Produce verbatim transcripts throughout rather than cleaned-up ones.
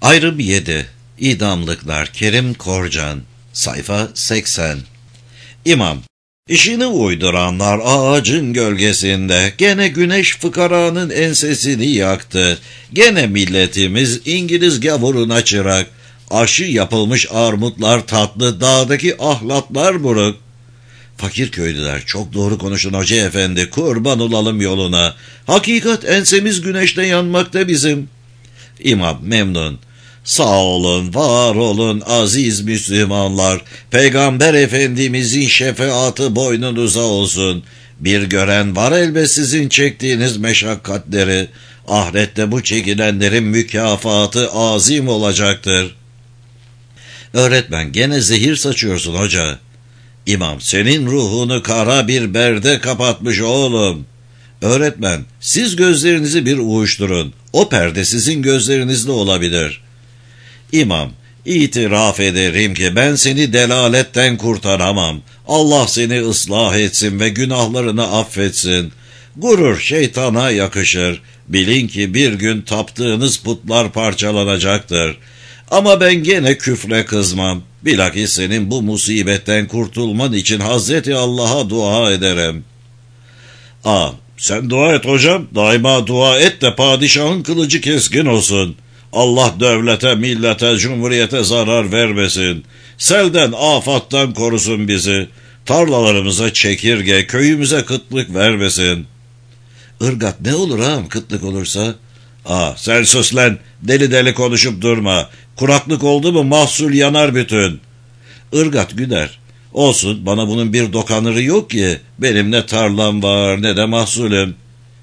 Ayrım yedi. İdamlıklar Kerim Korcan. Sayfa seksen. İmam: İşini uyduranlar ağacın gölgesinde, gene güneş fıkaranın ensesini yaktı. Gene milletimiz İngiliz gavuruna çırak, aşı yapılmış armutlar tatlı, dağdaki ahlatlar buruk. Fakir köylüler: çok doğru konuşun hoca efendi, kurban olalım yoluna. Hakikat ensemiz güneşte yanmakta bizim. İmam memnun: Sağ olun, var olun aziz Müslümanlar. Peygamber Efendimizin şefaatı boynunuza olsun. Bir gören var elbet sizin çektiğiniz meşakkatleri. Ahirette bu çekilenlerin mükafatı azim olacaktır. Öğretmen: gene zehir saçıyorsun hoca. İmam: senin ruhunu kara bir berde kapatmış oğlum. Öğretmen: siz gözlerinizi bir uyuşturun. O perde sizin gözlerinizde olabilir. İmam: itiraf ederim ki ben seni delaletten kurtaramam. Allah seni ıslah etsin ve günahlarını affetsin. Gurur şeytana yakışır. Bilin ki bir gün taptığınız putlar parçalanacaktır. Ama ben gene küfre kızmam. Bilakis senin bu musibetten kurtulman için Hazreti Allah'a dua ederim. A: sen dua et hocam. Daima dua et de padişahın kılıcı keskin olsun. Allah devlete, millete, cumhuriyete zarar vermesin. Selden, afattan korusun bizi. Tarlalarımıza çekirge, köyümüze kıtlık vermesin. Irgat: ne olur ağam kıtlık olursa? Ah, sen sus lan, deli deli konuşup durma. Kuraklık oldu mu mahsul yanar bütün. Irgat güder: olsun, bana bunun bir dokanırı yok ki. Benim ne tarlam var ne de mahsulüm.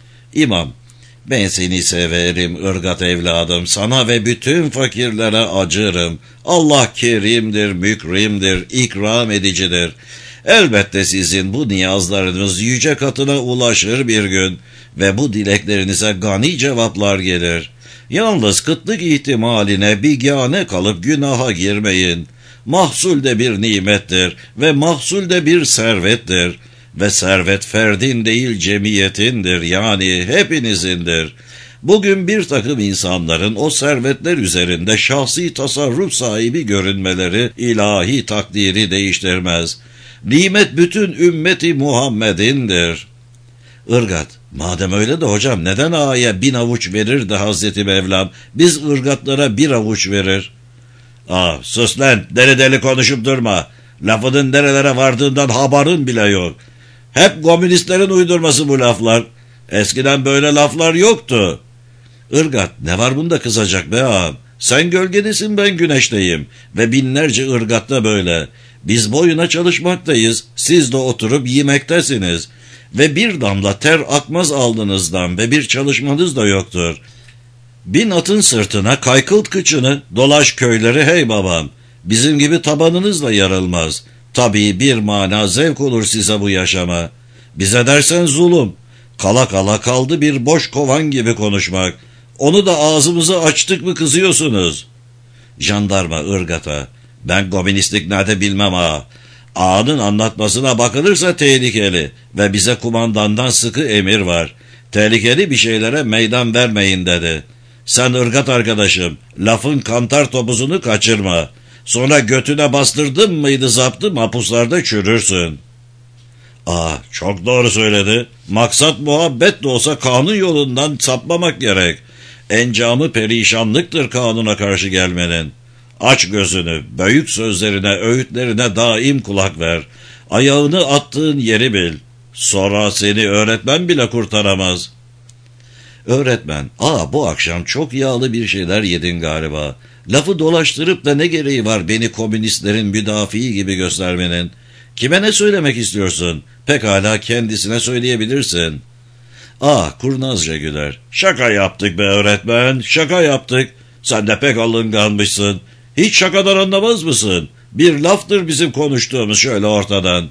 İmam: ben seni severim ırgat evladım, sana ve bütün fakirlere acırım. Allah kerimdir, mükrimdir, ikram edicidir. Elbette sizin bu niyazlarınız yüce katına ulaşır bir gün ve bu dileklerinize gani cevaplar gelir. Yalnız kıtlık ihtimaline bigane kalıp günaha girmeyin. Mahsul de bir nimettir ve mahsul de bir servettir. Ve servet ferdin değil cemiyetindir, yani hepinizindir. Bugün bir takım insanların o servetler üzerinde şahsi tasarruf sahibi görünmeleri ilahi takdiri değiştirmez. Nimet bütün ümmeti Muhammed'indir. Irgat: madem öyle de hocam neden ağaya bin avuç verir de Hazreti Mevlam biz ırgatlara bir avuç verir? Ah, sus lan, deli deli konuşup durma. Lafının nerelere vardığından haberin bile yok. Hep komünistlerin uydurması bu laflar. Eskiden böyle laflar yoktu. Irgat: ne var bunda kızacak be ağam? Sen gölgedesin, ben güneşteyim. Ve binlerce ırgatta böyle. Biz boyuna çalışmaktayız. Siz de oturup yemektesiniz. Ve bir damla ter akmaz alnınızdan ve bir çalışmanız da yoktur. Bin atın sırtına kaykılt kıçını, dolaş köyleri hey babam. Bizim gibi tabanınız da yarılmaz. Tabii bir mana zevk olur size bu yaşama. Bize dersen zulüm. Kala kala kaldı bir boş kovan gibi konuşmak. Onu da ağzımızı açtık mı kızıyorsunuz. Jandarma ırgata: ben komünistlik nerede bilmem ha. Ağanın anlatmasına bakılırsa tehlikeli ve bize kumandandan sıkı emir var. Tehlikeli bir şeylere meydan vermeyin dedi. Sen ırgat arkadaşım, lafın kantar topuzunu kaçırma. Sonra götüne bastırdın mıydı zaptı mahpuslarda çürürsün. Aa, çok doğru söyledi. Maksat muhabbet de olsa kanun yolundan sapmamak gerek. Encamı perişanlıktır kanuna karşı gelmenin. Aç gözünü, büyük sözlerine, öğütlerine daim kulak ver. Ayağını attığın yeri bil. Sonra seni öğretmen bile kurtaramaz. Öğretmen: aa, bu akşam çok yağlı bir şeyler yedin galiba. Lafı dolaştırıp da ne gereği var beni komünistlerin müdafii gibi göstermenin? Kime ne söylemek istiyorsun? Pekala kendisine söyleyebilirsin. Ah, kurnazca güler: şaka yaptık be öğretmen, şaka yaptık. Sen de pek alınganmışsın. Hiç şakadan anlamaz mısın? Bir laftır bizim konuştuğumuz şöyle ortadan.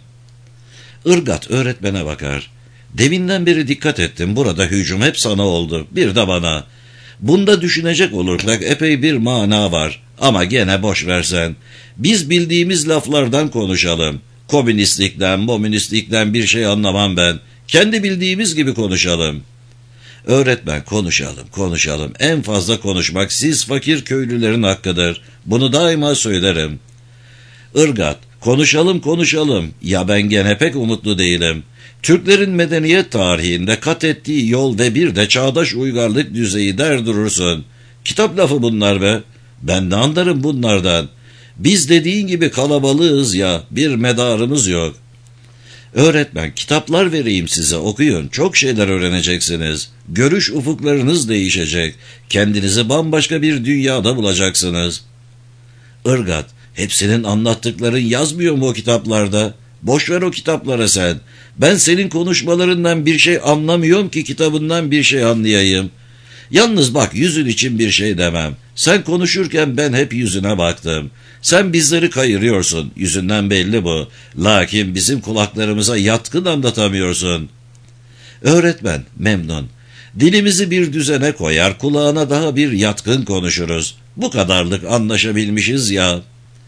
Irgat öğretmene bakar: deminden beri dikkat ettim, burada hücum hep sana oldu, bir de bana. Bunda düşünecek olursak epey bir mana var. Ama gene boş versen. Biz bildiğimiz laflardan konuşalım. Komünistlikten, momünistlikten bir şey anlamam ben. Kendi bildiğimiz gibi konuşalım. Öğretmen, konuşalım, konuşalım. En fazla konuşmak siz fakir köylülerin hakkıdır. Bunu daima söylerim. Irgat, konuşalım konuşalım. Ya ben gene pek umutlu değilim. Türklerin medeniyet tarihinde kat ettiği yol ve bir de çağdaş uygarlık düzeyi der durursun. Kitap lafı bunlar be. Ben de anlarım bunlardan. Biz dediğin gibi kalabalığız ya, bir medarımız yok. Öğretmen, kitaplar vereyim size, okuyun. Çok şeyler öğreneceksiniz. Görüş ufuklarınız değişecek. Kendinizi bambaşka bir dünyada bulacaksınız. Irgat, hepsinin anlattıkların yazmıyor mu o kitaplarda? Boş ver o kitaplara sen. Ben senin konuşmalarından bir şey anlamıyorum ki kitabından bir şey anlayayım. Yalnız bak, yüzün için bir şey demem. Sen konuşurken ben hep yüzüne baktım. Sen bizleri kayırıyorsun. Yüzünden belli bu. Lakin bizim kulaklarımıza yatkın anlatamıyorsun. Öğretmen, memnun. Dilimizi bir düzene koyar, kulağına daha bir yatkın konuşuruz. Bu kadarlık anlaşabilmişiz ya.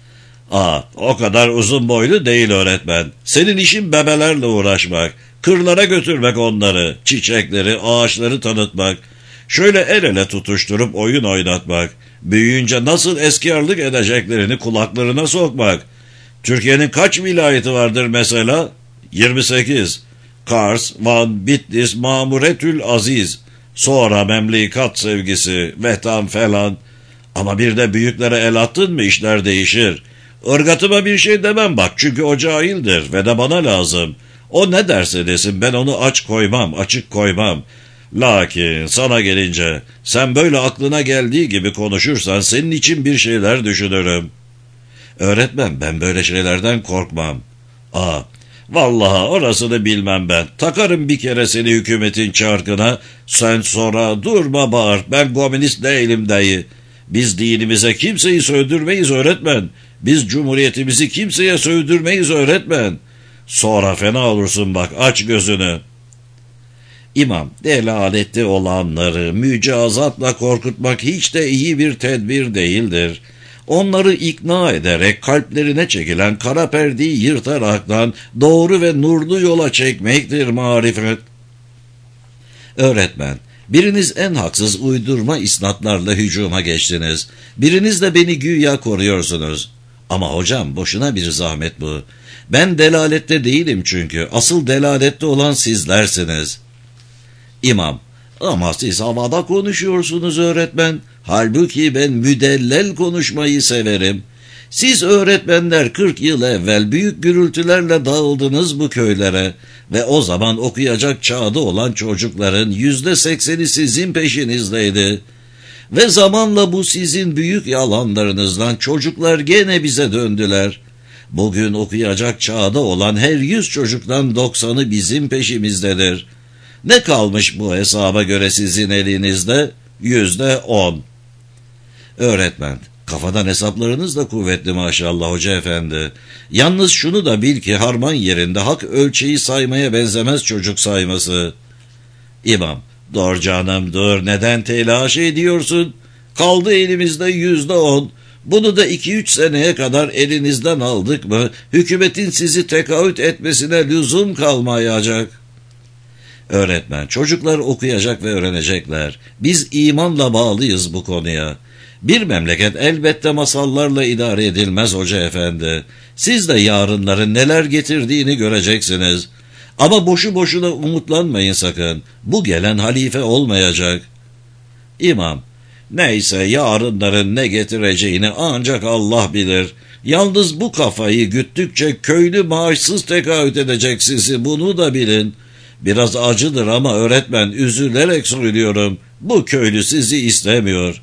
Aa, o kadar uzun boylu değil öğretmen. Senin işin bebelerle uğraşmak. Kırlara götürmek onları. Çiçekleri, ağaçları tanıtmak. Şöyle el ele tutuşturup oyun oynatmak. Büyüyünce nasıl eskiarlık edeceklerini kulaklarına sokmak. Türkiye'nin kaç vilayeti vardır mesela? yirmi sekiz. Kars, Van, Bitlis, Mamuretül Aziz. Sonra memlekat sevgisi, vetan falan. Ama bir de büyüklere el attın mı işler değişir. Irgatıma bir şey demem bak, çünkü o cahildir ve de bana lazım. O ne derse desin ben onu aç koymam, açık koymam. Lakin sana gelince, sen böyle aklına geldiği gibi konuşursan senin için bir şeyler düşünürüm. Öğretmen, ben böyle şeylerden korkmam. Aa, vallahi orasını bilmem ben. Takarım bir kere seni hükümetin çarkına. Sen sonra durma bağır, ben komünist değilim dayı. Biz dinimize kimseyi sövdürmeyiz öğretmen. Biz cumhuriyetimizi kimseye sövdürmeyiz öğretmen. Sonra fena olursun bak, aç gözünü. İmam, delalette olanları mücazatla korkutmak hiç de iyi bir tedbir değildir. Onları ikna ederek kalplerine çekilen kara perdeyi yırtaraktan doğru ve nurlu yola çekmektir marifet. Öğretmen, biriniz en haksız uydurma isnatlarla hücuma geçtiniz. Biriniz de beni güya koruyorsunuz. Ama hocam, boşuna bir zahmet bu. Ben delalette değilim çünkü. Asıl delalette olan sizlersiniz. İmam, ama siz havada konuşuyorsunuz öğretmen. Halbuki ben müdellel konuşmayı severim. Siz öğretmenler kırk yıl evvel büyük gürültülerle dağıldınız bu köylere ve o zaman okuyacak çağda olan çocukların yüzde sekseni sizin peşinizdeydi. Ve zamanla bu sizin büyük yalanlarınızdan çocuklar gene bize döndüler. Bugün okuyacak çağda olan her yüz çocuktan doksanı bizim peşimizdedir. Ne kalmış bu hesaba göre sizin elinizde? Yüzde on. Öğretmen, kafadan hesaplarınız da kuvvetli maşallah hoca efendi. Yalnız şunu da bil ki harman yerinde hak ölçeği saymaya benzemez çocuk sayması. İmam, dur canım dur, neden telaş ediyorsun? Kaldı elimizde yüzde on. Bunu da iki üç seneye kadar elinizden aldık mı hükümetin sizi tekaüt etmesine lüzum kalmayacak. Öğretmen, çocuklar okuyacak ve öğrenecekler. Biz imanla bağlıyız bu konuya. Bir memleket elbette masallarla idare edilmez hoca efendi. Siz de yarınların neler getirdiğini göreceksiniz. Ama boşu boşuna umutlanmayın sakın. Bu gelen halife olmayacak. İmam, neyse yarınların ne getireceğini ancak Allah bilir. Yalnız bu kafayı güttükçe köylü maaşsız tekaüt edecek sizi, bunu da bilin. Biraz acıdır ama öğretmen, üzülerek söylüyorum. Bu köylü sizi istemiyor.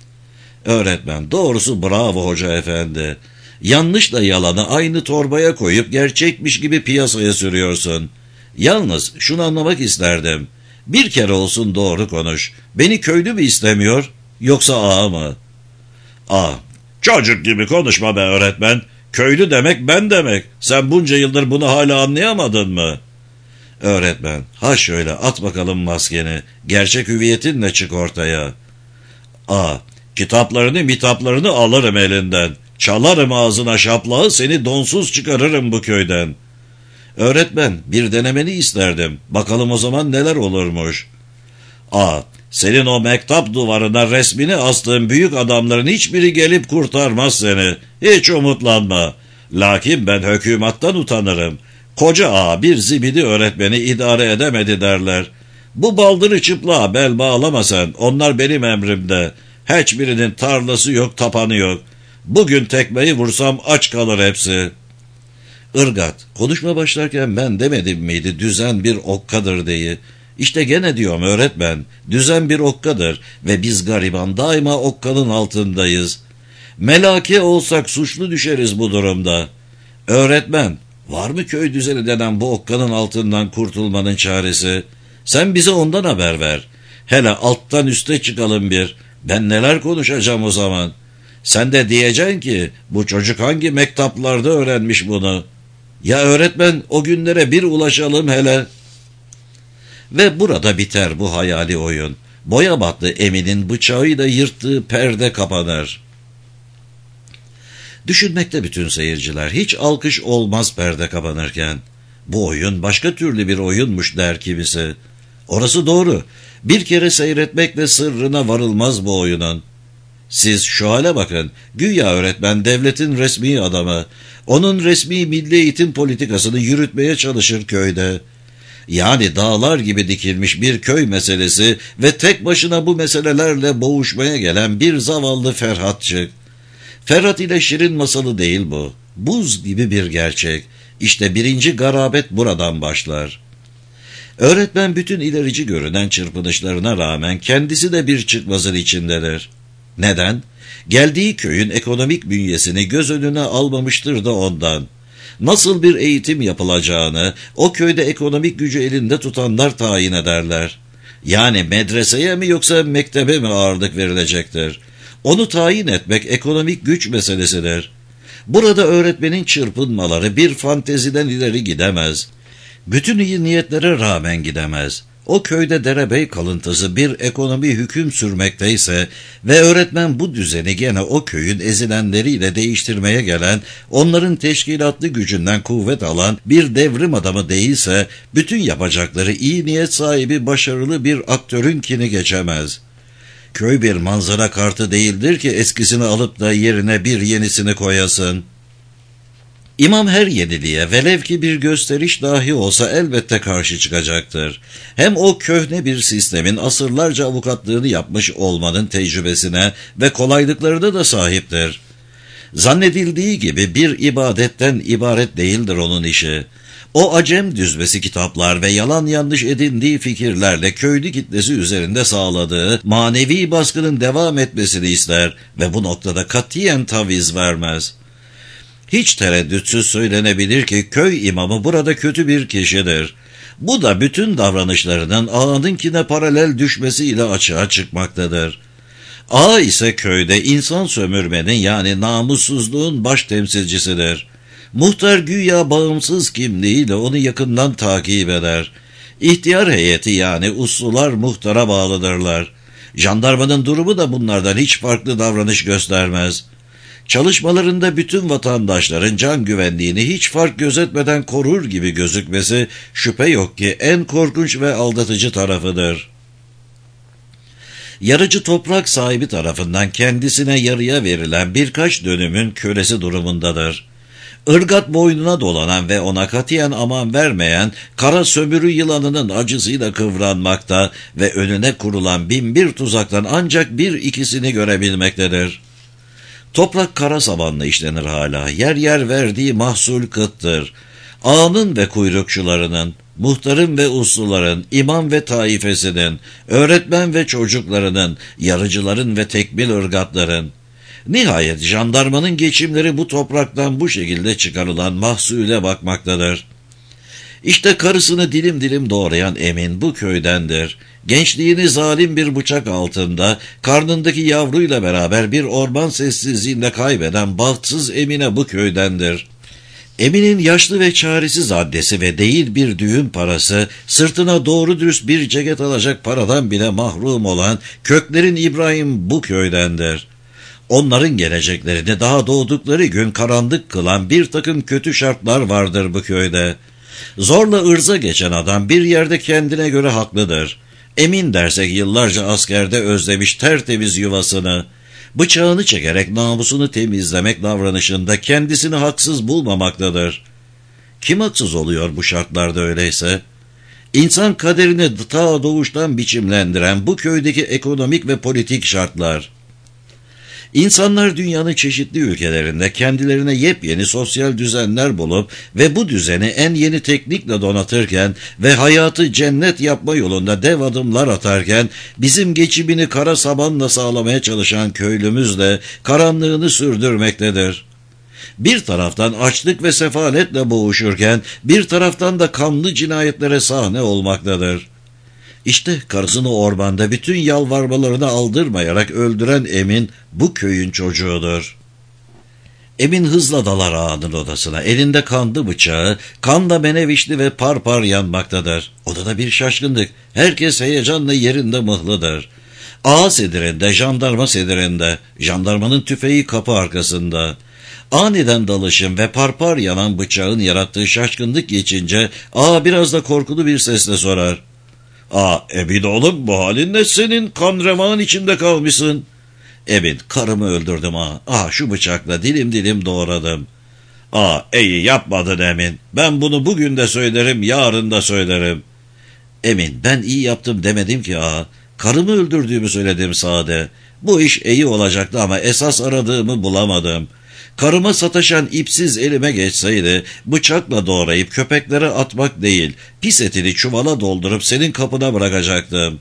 Öğretmen, doğrusu bravo hoca efendi. Yanlışla yalanı aynı torbaya koyup gerçekmiş gibi piyasaya sürüyorsun. Yalnız şunu anlamak isterdim. Bir kere olsun doğru konuş. Beni köylü mü istemiyor, yoksa ağa mı? Ağa. Çocuk gibi konuşma be öğretmen. Köylü demek ben demek. Sen bunca yıldır bunu hala anlayamadın mı? Öğretmen, ha şöyle at bakalım maskeni. Gerçek hüviyetinle çık ortaya. Aa, kitaplarını mitaplarını alırım elinden. Çalarım ağzına şaplağı, seni donsuz çıkarırım bu köyden. Öğretmen, bir denemeni isterdim. Bakalım o zaman neler olurmuş. Aa, senin o mektap duvarına resmini astığın büyük adamların hiçbiri gelip kurtarmaz seni. Hiç umutlanma. Lakin ben hükümattan utanırım. Koca ağa bir zibidi öğretmeni idare edemedi derler. Bu baldırı çıplığa bel bağlama sen. Onlar benim emrimde. Hiçbirinin tarlası yok, tapanı yok. Bugün tekmeyi vursam aç kalır hepsi. Irgat, konuşma başlarken ben demedim miydi düzen bir okkadır diye. İşte gene diyorum öğretmen, düzen bir okkadır ve biz gariban daima okkanın altındayız. Melake olsak suçlu düşeriz bu durumda. Öğretmen, var mı köy düzeni denen bu okkanın altından kurtulmanın çaresi? Sen bize ondan haber ver. Hele alttan üste çıkalım bir. Ben neler konuşacağım o zaman? Sen de diyeceksin ki bu çocuk hangi mektaplarda öğrenmiş bunu? Ya öğretmen, o günlere bir ulaşalım hele. Ve burada biter bu hayali oyun. Boyabatlı Emin'in bıçağıyla yırttığı perde kapanır. Düşünmekte bütün seyirciler, hiç alkış olmaz perde kapanırken. Bu oyun başka türlü bir oyunmuş der kimisi. Orası doğru. Bir kere seyretmekle sırrına varılmaz bu oyunun. Siz şu hale bakın, güya öğretmen devletin resmi adamı. Onun resmi milli eğitim politikasını yürütmeye çalışır köyde. Yani dağlar gibi dikilmiş bir köy meselesi ve tek başına bu meselelerle boğuşmaya gelen bir zavallı Ferhatçık. Ferhat ile Şirin masalı değil bu. Buz gibi bir gerçek. İşte birinci garabet buradan başlar. Öğretmen bütün ilerici görünen çırpınışlarına rağmen kendisi de bir çıkmazın içindedir. Neden? Geldiği köyün ekonomik bünyesini göz önüne almamıştır da ondan. Nasıl bir eğitim yapılacağını o köyde ekonomik gücü elinde tutanlar tayin ederler. Yani medreseye mi yoksa mektebe mi ağırlık verilecektir? Onu tayin etmek ekonomik güç meselesidir. Burada öğretmenin çırpınmaları bir fanteziden ileri gidemez. Bütün iyi niyetlere rağmen gidemez. O köyde derebey kalıntısı bir ekonomi hüküm sürmekteyse ve öğretmen bu düzeni gene o köyün ezilenleriyle değiştirmeye gelen, onların teşkilatlı gücünden kuvvet alan bir devrim adamı değilse, bütün yapacakları iyi niyet sahibi başarılı bir aktörünkini geçemez. Köy bir manzara kartı değildir ki eskisini alıp da yerine bir yenisini koyasın. İmam her yeniliğe velev ki bir gösteriş dahi olsa elbette karşı çıkacaktır. Hem o köhne bir sistemin asırlarca avukatlığını yapmış olmanın tecrübesine ve kolaylıklarına da sahiptir. Zannedildiği gibi bir ibadetten ibaret değildir onun işi. O acem düzmesi kitaplar ve yalan yanlış edindiği fikirlerle köylü kitlesi üzerinde sağladığı manevi baskının devam etmesini ister ve bu noktada katiyen taviz vermez. Hiç tereddütsüz söylenebilir ki köy imamı burada kötü bir kişidir. Bu da bütün davranışlarının ağanınkine paralel düşmesiyle açığa çıkmaktadır. Ağa ise köyde insan sömürmenin yani namussuzluğun baş temsilcisidir. Muhtar güya bağımsız kimliğiyle onu yakından takip eder. İhtiyar heyeti yani uslular muhtara bağlıdırlar. Jandarmanın durumu da bunlardan hiç farklı davranış göstermez. Çalışmalarında bütün vatandaşların can güvenliğini hiç fark gözetmeden korur gibi gözükmesi şüphe yok ki en korkunç ve aldatıcı tarafıdır. Yarıcı toprak sahibi tarafından kendisine yarıya verilen birkaç dönümün kölesi durumundadır. Irgat boynuna dolanan ve ona katiyen aman vermeyen kara sömürü yılanının acısıyla kıvranmakta ve önüne kurulan bin bir tuzaktan ancak bir ikisini görebilmektedir. Toprak kara sabanla işlenir hala, yer yer verdiği mahsul kıttır. Ağanın ve kuyrukçularının, muhtarın ve usluların, imam ve taifesinin, öğretmen ve çocuklarının, yarıcıların ve tekmil ırgatların. Nihayet jandarmanın geçimleri bu topraktan bu şekilde çıkarılan mahsule bakmaktadır. İşte karısını dilim dilim doğrayan Emin bu köydendir. Gençliğini zalim bir bıçak altında, karnındaki yavruyla beraber bir orman sessizliğinde kaybeden bahtsız Emine bu köydendir. Emin'in yaşlı ve çaresiz annesi ve değil bir düğün parası, sırtına doğru dürüst bir ceket alacak paradan bile mahrum olan köklerin İbrahim bu köydendir. Onların geleceklerini daha doğdukları gün karanlık kılan bir takım kötü şartlar vardır bu köyde. Zorla ırza geçen adam bir yerde kendine göre haklıdır. Emin dersek yıllarca askerde özlemiş tertemiz yuvasını, bıçağını çekerek namusunu temizlemek davranışında kendisini haksız bulmamaktadır. Kim haksız oluyor bu şartlarda öyleyse? İnsan kaderini ta doğuştan biçimlendiren bu köydeki ekonomik ve politik şartlar. İnsanlar dünyanın çeşitli ülkelerinde kendilerine yepyeni sosyal düzenler bulup ve bu düzeni en yeni teknikle donatırken ve hayatı cennet yapma yolunda dev adımlar atarken bizim geçimini kara sabanla sağlamaya çalışan köylümüz de karanlığını sürdürmektedir. Bir taraftan açlık ve sefaletle boğuşurken bir taraftan da kanlı cinayetlere sahne olmaktadır. İşte karısını ormanda bütün yalvarmalarını aldırmayarak öldüren Emin bu köyün çocuğudur. Emin hızla dalar ağanın odasına. Elinde kanlı bıçağı, kanla menevişli ve par par yanmaktadır. Odada bir şaşkınlık. Herkes heyecanla yerinde mıhlıdır. Ağa sedirinde, jandarma sedirinde, jandarmanın tüfeği kapı arkasında. Aniden dalışın ve parpar yanan bıçağın yarattığı şaşkınlık geçince ağa biraz da korkulu bir sesle sorar. ''Aa Emin oğlum, bu halin ne senin? Kan remağın içinde kalmışsın.'' ''Emin, karımı öldürdüm ağa. Aa şu bıçakla dilim dilim doğradım.'' ''Aa iyi yapmadın Emin. Ben bunu bugün de söylerim, yarın da söylerim.'' ''Emin, ben iyi yaptım demedim ki ağa. Karımı öldürdüğümü söyledim sade. Bu iş iyi olacaktı ama esas aradığımı bulamadım. Karıma sataşan ipsiz elime geçseydi bıçakla doğrayıp köpeklere atmak değil, pis etini çuvala doldurup senin kapına bırakacaktım.''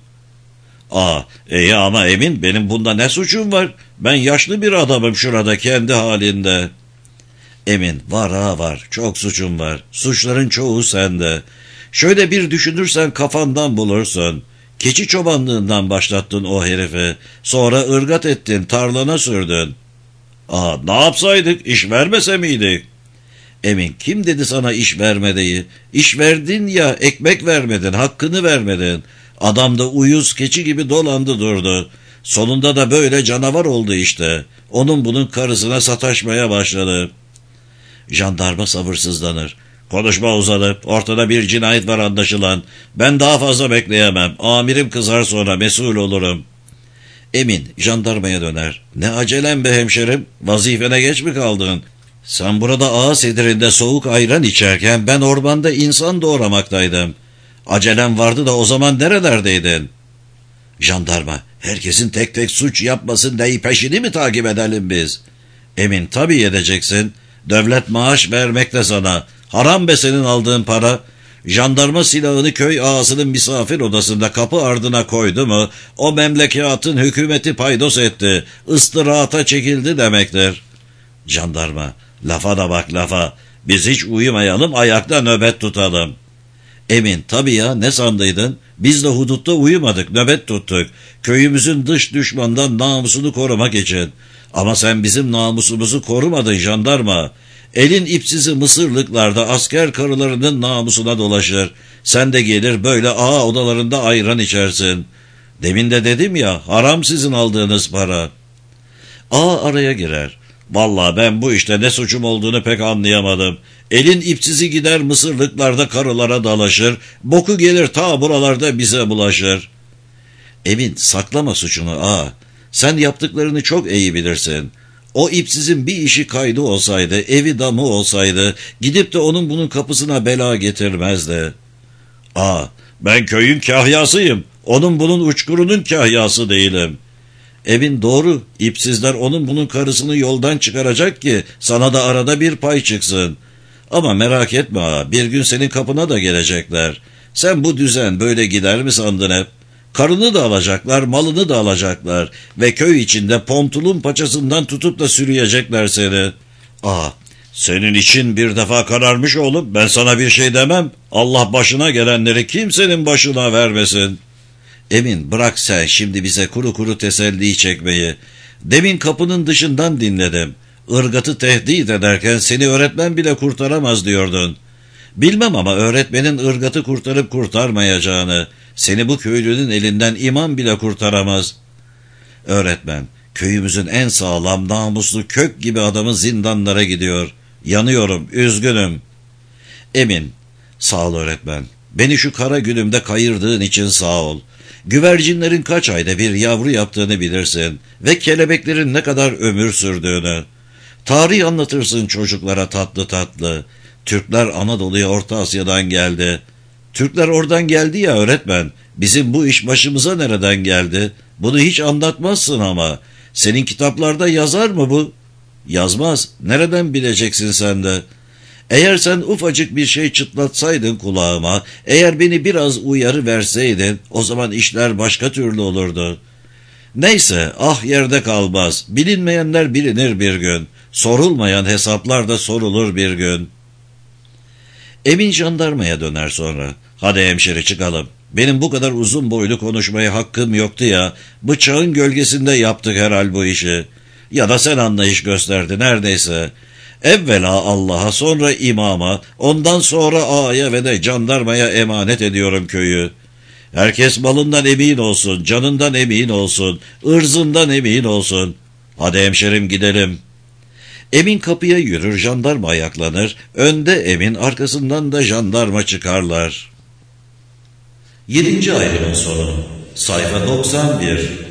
''Aa iyi ama Emin, benim bunda ne suçum var? Ben yaşlı bir adamım şurada kendi halinde.'' ''Emin, var ha var, çok suçum var. Suçların çoğu sende. Şöyle bir düşünürsen kafandan bulursun. Keçi çobanlığından başlattın o herifi. Sonra ırgat ettin, tarlana sürdün.'' ''Aa ne yapsaydık, iş vermese miydik?'' ''Emin, kim dedi sana iş vermedeyi? İş verdin ya, ekmek vermedin, hakkını vermedin. Adam da uyuz keçi gibi dolandı durdu. Sonunda da böyle canavar oldu işte. Onun bunun karısına sataşmaya başladı.'' Jandarma sabırsızlanır. ''Konuşma uzadı. Ortada bir cinayet var anlaşılan. Ben daha fazla bekleyemem. Amirim kızar sonra mesul olurum.'' Emin jandarmaya döner. ''Ne acelem be hemşerim? Vazifene geç mi kaldın? Sen burada ağa sedirinde soğuk ayran içerken ben ormanda insan doğramaktaydım. Acelem vardı da o zaman nerelerdeydin?'' Jandarma: ''Herkesin tek tek suç yapmasın diye peşini mi takip edelim biz?'' Emin: ''Tabii edeceksin. Devlet maaş vermekte sana. Haram be senin aldığın para. Jandarma silahını köy ağasının misafir odasında kapı ardına koydu mu o memlekatın hükümeti paydos etti, ıstırahata çekildi demektir.'' Jandarma: ''Lafa da bak lafa. Biz hiç uyumayalım, ayakta nöbet tutalım.'' Emin: ''Tabii ya, ne sandıydın? Biz de hudutta uyumadık, nöbet tuttuk. Köyümüzün dış düşmandan namusunu korumak için. Ama sen bizim namusumuzu korumadın jandarma. Elin ipsizi Mısırlıklarda asker karılarının namusuna dolaşır. Sen de gelir böyle ağa odalarında ayran içersin. Demin de dedim ya, haram sizin aldığınız para.'' Ağa araya girer. ''Vallahi ben bu işte ne suçum olduğunu pek anlayamadım. Elin ipsizi gider Mısırlıklarda karılara dalaşır, boku gelir ta buralarda bize bulaşır.'' Emin: ''Saklama suçunu ağa. Sen yaptıklarını çok iyi bilirsin. O ipsizin bir işi kaydı olsaydı, evi damı olsaydı, gidip de onun bunun kapısına bela getirmezdi.'' ''Aa, ben köyün kahyasıyım. Onun bunun uçkurunun kahyası değilim.'' Emin: ''Doğru. İpsizler onun bunun karısını yoldan çıkaracak ki sana da arada bir pay çıksın. Ama merak etme ağa, bir gün senin kapına da gelecekler. Sen bu düzen böyle gider mi sandın hep? Karını da alacaklar, malını da alacaklar ve köy içinde pontulun paçasından tutup da sürüyecekler seni.'' ''Aa, senin için bir defa kararmış oğlum, ben sana bir şey demem. Allah başına gelenleri kimsenin başına vermesin.'' Emin: ''Bırak sen şimdi bize kuru kuru teselli çekmeyi. Demin kapının dışından dinledim. Irgatı tehdit ederken seni öğretmen bile kurtaramaz diyordun. Bilmem ama öğretmenin ırgatı kurtarıp kurtarmayacağını, seni bu köylünün elinden imam bile kurtaramaz. Öğretmen: ''Köyümüzün en sağlam, namuslu, kök gibi adamı zindanlara gidiyor. Yanıyorum, üzgünüm.'' Emin: ''Sağ ol öğretmen. Beni şu kara günümde kayırdığın için sağ ol. Güvercinlerin kaç ayda bir yavru yaptığını bilirsin ve kelebeklerin ne kadar ömür sürdüğünü. Tarih anlatırsın çocuklara tatlı tatlı. Türkler Anadolu'ya Orta Asya'dan geldi. Türkler oradan geldi ya öğretmen. Bizim bu iş başımıza nereden geldi? Bunu hiç anlatmazsın ama. Senin kitaplarda yazar mı bu? Yazmaz. Nereden bileceksin sen de? Eğer sen ufacık bir şey çıtlatsaydın kulağıma, eğer beni biraz uyarı verseydin, o zaman işler başka türlü olurdu. Neyse, ah yerde kalmaz. Bilinmeyenler bilinir bir gün. Sorulmayan hesaplar da sorulur bir gün. Emin jandarmaya döner sonra. Hadi hemşire çıkalım. Benim bu kadar uzun boylu konuşmaya hakkım yoktu ya. Bıçağın gölgesinde yaptık herhal bu işi. Ya da sen anlayış gösterdin neredeyse. Evvela Allah'a, sonra imama, ondan sonra ağaya ve de jandarmaya emanet ediyorum köyü. Herkes malından emin olsun, canından emin olsun, ırzından emin olsun. Hadi hemşerim gidelim. Emin kapıya yürür, jandarma ayaklanır, önde Emin, arkasından da jandarma çıkarlar. Yedinci ayrımın sonu. Sayfa doksan bir.